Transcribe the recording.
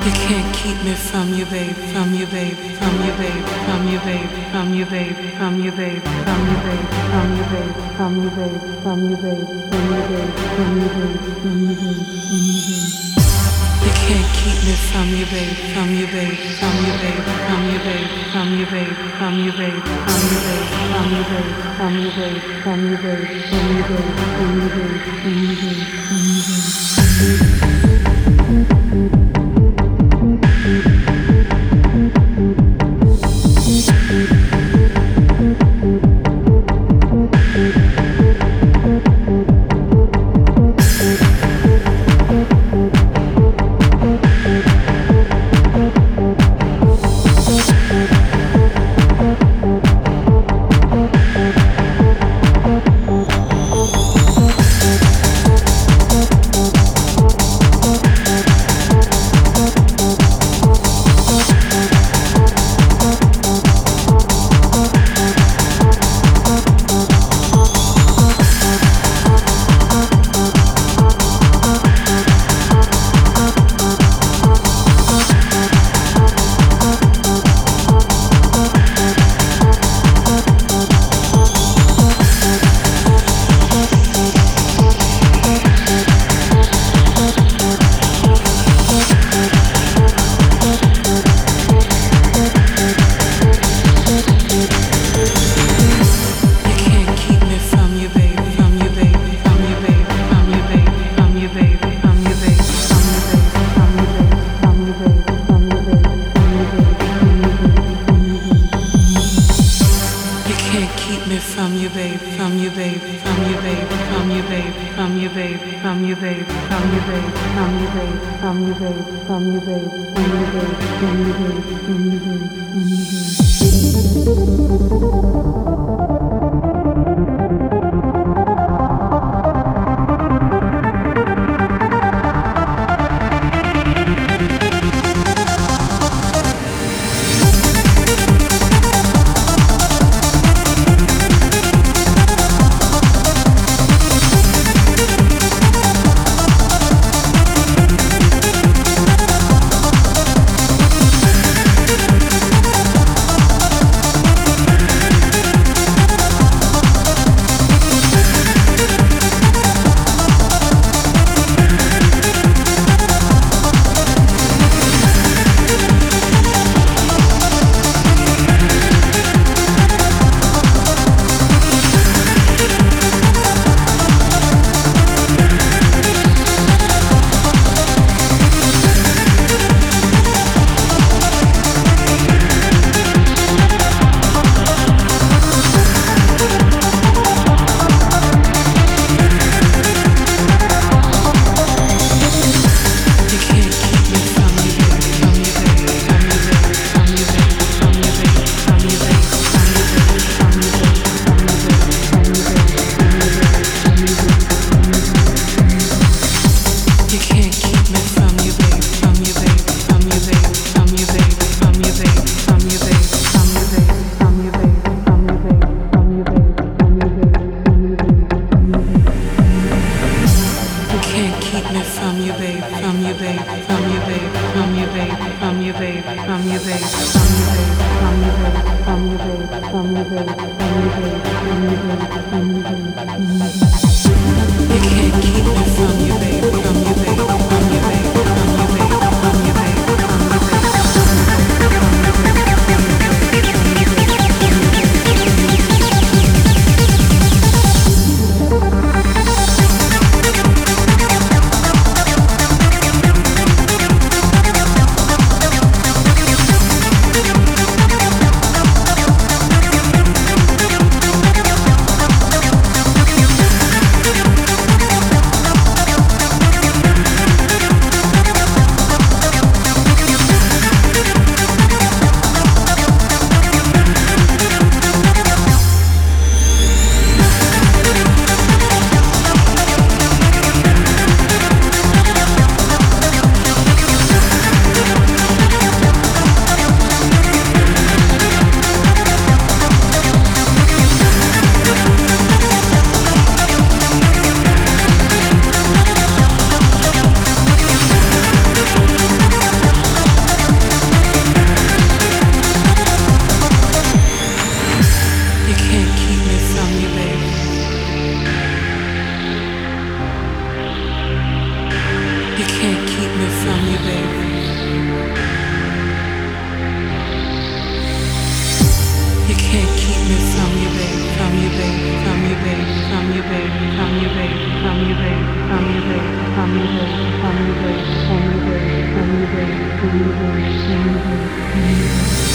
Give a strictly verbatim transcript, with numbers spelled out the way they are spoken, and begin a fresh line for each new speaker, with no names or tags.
You can't keep me from you, babe, from you, babe, from you, babe, from you, babe, from you, babe, from you, babe, from you, babe, from you, babe, from you, babe, from you, babe, from you, babe, from you, babe, from you, babe, from you, babe. You can't keep me from you, babe, from you, babe, from you, babe, from you, babe, from you, babe, from you, babe, from you, babe, from you, babe, from you, babe, from you, babe, from you, babe, from you, babe, from you, babe, from you, babe. from you, babe, from you, babe, from you, babe.